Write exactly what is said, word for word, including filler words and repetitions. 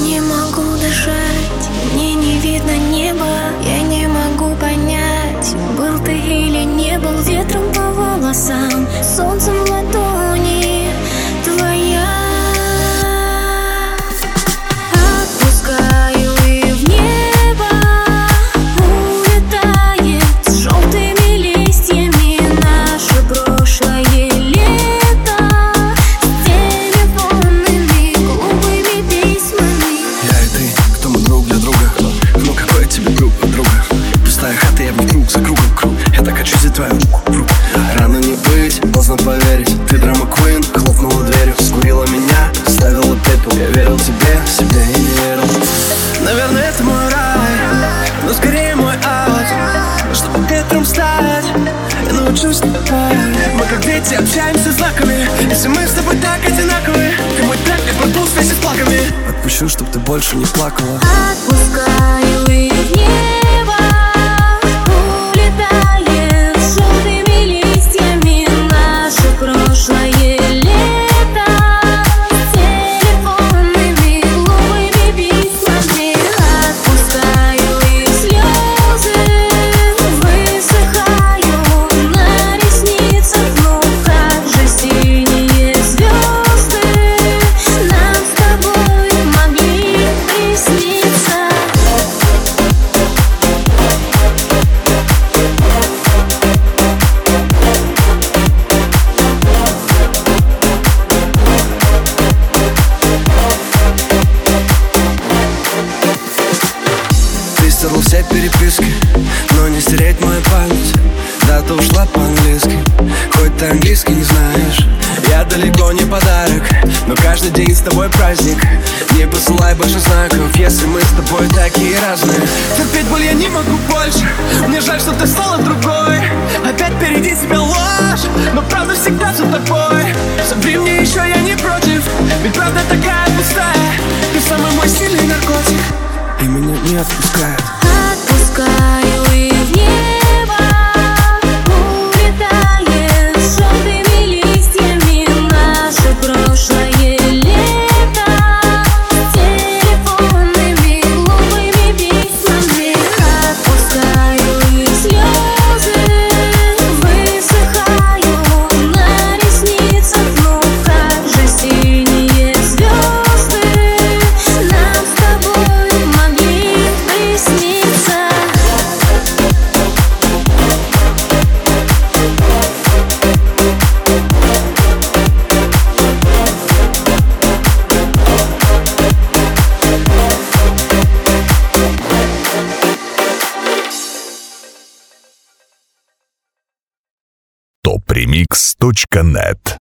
Не могу дышать, мне не видно неба. Я не могу понять, был ты или не был. Ветром по волосам, солнцем в ладони твоя. Отпускаю и в небо улетает с желтыми листьями наше прошлое лето, с телефонными глупыми письмами. Я и ты, кто мы друг для друга? Ну какой тебе друг, подруга? Пустая хата, я вокруг, за кругом круг. Я так хочу взять твою руку в руку. Рано не быть, поздно поверить. Ты драма квин, хлопнула дверью, скурила меня, ставила пепел. Я верил тебе, себе и не верил. Наверное, это мой рай, но скорее мой ад. Чтобы ветром стать, я научусь летать. Мы как дети общаемся знаками. Если мы с тобой так одинаковые, ты мой трек, я пропал вместе с плаками. Отпущу, чтоб ты больше не плакала. Отпускаю и в небо улетает с желтыми листьями наше прошлое лето, с телефонными глупыми письмами. Отпускаю и слезы высыхают на ресницах. Ну как же синие звезды нам с тобой могли присниться. Ты стерла все переписки, но не стереть мою память. Да, ты ушла по-английски, хоть ты английский не знаешь. Я далеко не подарок, но каждый день с тобой праздник. Не посылай больше знаков, если мы с тобой такие разные. Терпеть боль я не могу больше, мне жаль, что ты стала другой. Опять впереди тебя ложь, но правда всегда за тобой. Собери мне еще, я не против, ведь правда такая пустая. Ты самый мой сильный наркотик, и меня не отпускает. Отпускаю и в небо улетает с желтыми листьями наше прошлое лето, с телефонными глупыми письмами. Отпускаю и слезы высыхают на ресницах. Ну как же синие звезды нам с тобой могли присниться. топ ремикс точка нет